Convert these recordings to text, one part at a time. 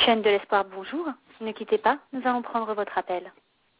Chaîne de l'espoir, bonjour. Ne quittez pas, nous allons prendre votre appel.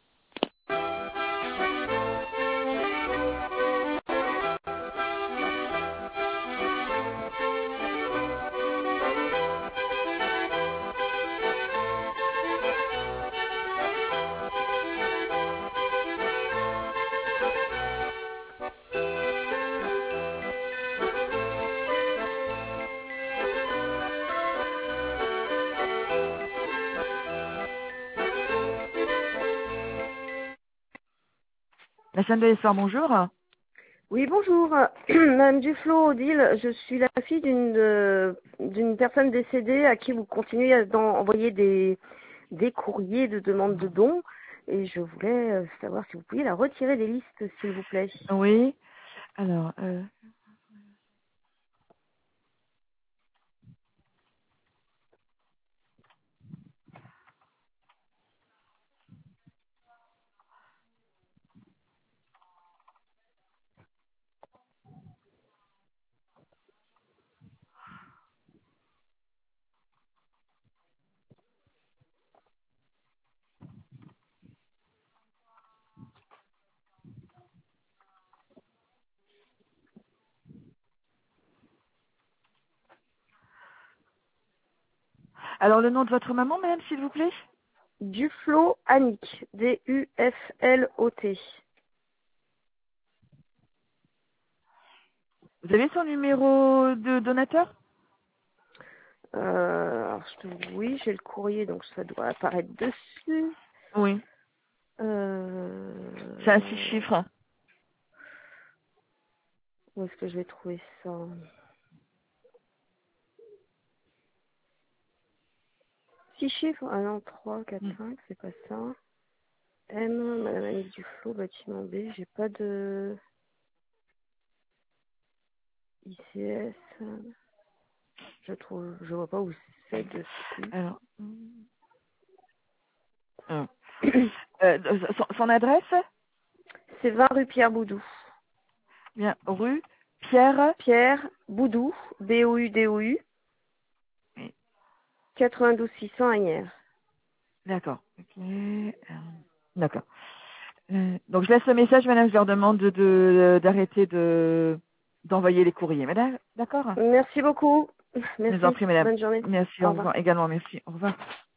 La chaîne de l'histoire, bonjour. Oui, bonjour. Madame Duflo, Odile, je suis la fille d'une personne décédée à qui vous continuez à envoyer des courriers de demande de dons. Et je voulais savoir si vous pouviez la retirer des listes, s'il vous plaît. Oui. Alors, le nom de votre maman, madame, s'il vous plaît. Duflo Annick, D-U-F-L-O-T. Vous avez son numéro de donateur? Alors, oui, j'ai le courrier, donc ça doit apparaître dessus. Oui. C'est un 6 Euh, chiffres. Où est-ce que je vais trouver ça? 6 chiffres? Ah non, 3, 4, Hmm. 5, c'est pas ça. M, Madame Annick Duflo, bâtiment B, j'ai pas de ICS, je vois pas où c'est dessus. Alors, euh, son adresse? C'est 20 rue Pierre Boudou. Bien, rue Pierre. Pierre Boudou, B-O-U-D-O-U, Oui, 92 600 Agnières. d'accord. Ok. D'accord. Donc, je laisse le message, madame. Je leur demande d'arrêter d'envoyer les courriers, madame. D'accord? Merci beaucoup. Je vous en Merci. prie, madame. Bonne journée. Merci, Au au revoir. revoir. Également, merci. Au revoir.